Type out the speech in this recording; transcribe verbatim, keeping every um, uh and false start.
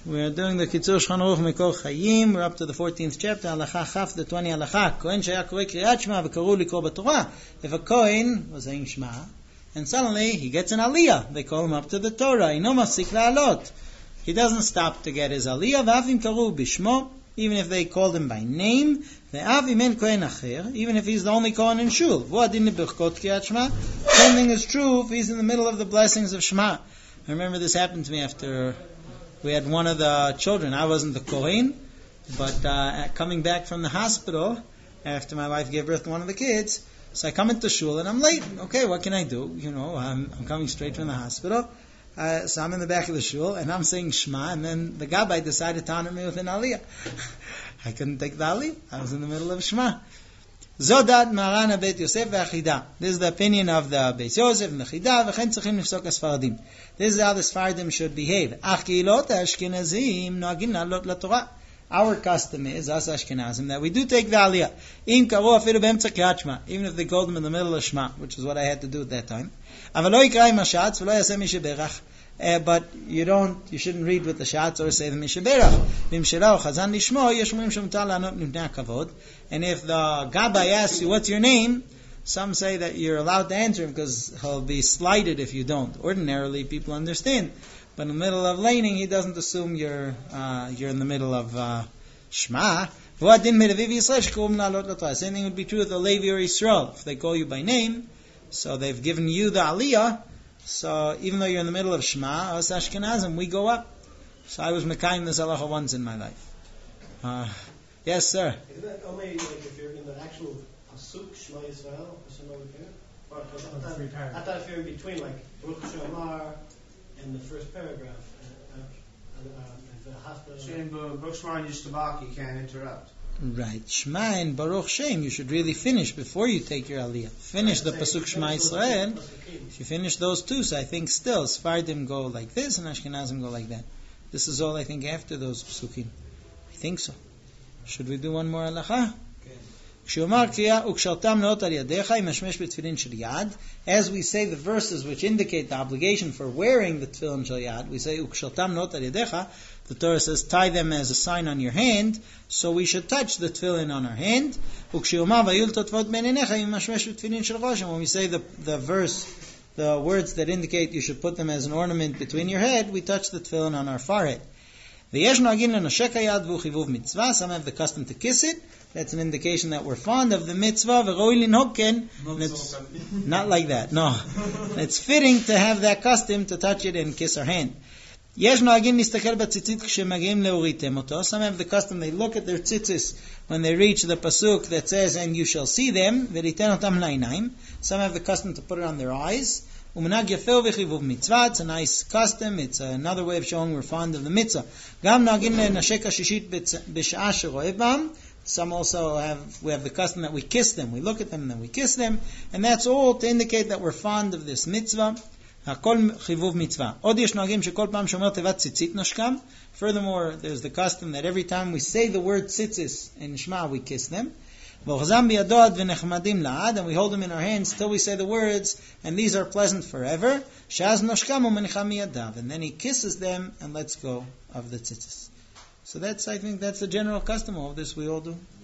We're doing the Kitzur Shulchan Aruch Mikor Chayim. We're up to the fourteenth chapter, Halacha Chaf, the twentieth Halacha. Kohen shaya korei Kriyat Shema v'karu likor b'Torah. If a Kohen was saying Shema, and suddenly he gets an Aliyah, they call him up to the Torah. Ino mafsik la'alot. He doesn't stop to get his Aliyah. V'avim karu b'shmo, even if they called him by name. Ve'avim en Kohen acher, even if he's the only Kohen in Shul. V'adin b'chkot Kriyat Shema. Same thing is true if he's in the middle of the blessings of Shema. I remember this happened to me after we had one of the children. I wasn't the Kohen, but uh, coming back from the hospital after my wife gave birth to one of the kids, so I come into shul and I'm late. Okay, what can I do? You know, I'm, I'm coming straight from the hospital. Uh, so I'm in the back of the shul and I'm saying Shema, and then the Gabbai decided to honor me with an Aliyah. I couldn't take the Aliyah. I was in the middle of Shema. Zodat Marana Bet Yosef ve'Achida. This is the opinion of the Beis Yosef and the Chida. V'chen tzrichim nifsok Sfaradim. This is how the Sfaradim should behave. Ach keilot Ashkenazim noagim la'alot laTorah. Our custom is, us Ashkenazim, that we do take the Aliyah. Im karo afilu be'emtza Kriyat Shema, even if they called them in the middle of Shema, which is what I had to do at that time. Aval lo yikra im hashatz v'lo yaseh mi sheberach. Uh, but you don't, you shouldn't read with the shots or say the Mishaberach. And if the Gabbai asks you, what's your name? Some say that you're allowed to answer him because he'll be slighted if you don't. Ordinarily, people understand. But in the middle of laning, he doesn't assume you're, uh, you're in the middle of, uh, Shema. Same thing would be true with the Levi or Yisrael. If they call you by name, so they've given you the Aliyah, so even though you're in the middle of Shema, us Ashkenazim, we go up. So I was Mekayim this halacha once in my life. Uh, yes, sir. Isn't that only like if you're in the actual pasuk Shema Yisrael or something like that? Or I thought if you're in between, like Baruch She'amar and the first paragraph, uh, uh, uh, the hospital. In Baruch Shema and Yishtabach, you can't interrupt. Right. Shema and Baruch Shem, you should really finish before you take your Aliyah. Finish the Pasuk Shema Yisrael. If you finish those two, so I think still, Sfardim go like this and Ashkenazim go like that. This is all I think after those Pasukim. I think so. Should we do one more halacha? As we say the verses which indicate the obligation for wearing the tefillin shel yad, we say ukshaltam not al yadecha. The Torah says tie them as a sign on your hand, so we should touch the tefillin on our hand. When we say the the verse, the words that indicate you should put them as an ornament between your head, we touch the tefillin on our forehead. Some have the custom to kiss it. That's an indication that we're fond of the mitzvah. It's not like that. No. It's fitting to have that custom to touch it and kiss our hand. Some have the custom, they look at their tzitzis when they reach the pasuk that says, and you shall see them. Some have the custom to put it on their eyes. It's a nice custom. It's another way of showing we're fond of the mitzvah. Some also have, we have the custom that we kiss them. We look at them and then we kiss them. And that's all to indicate that we're fond of this mitzvah. Furthermore, there's the custom that every time we say the word tzitzis in Shema, we kiss them. And we hold them in our hands till we say the words, and these are pleasant forever. And then he kisses them and lets go of the tzitzis. So that's, I think, that's the general custom. All of this we all do.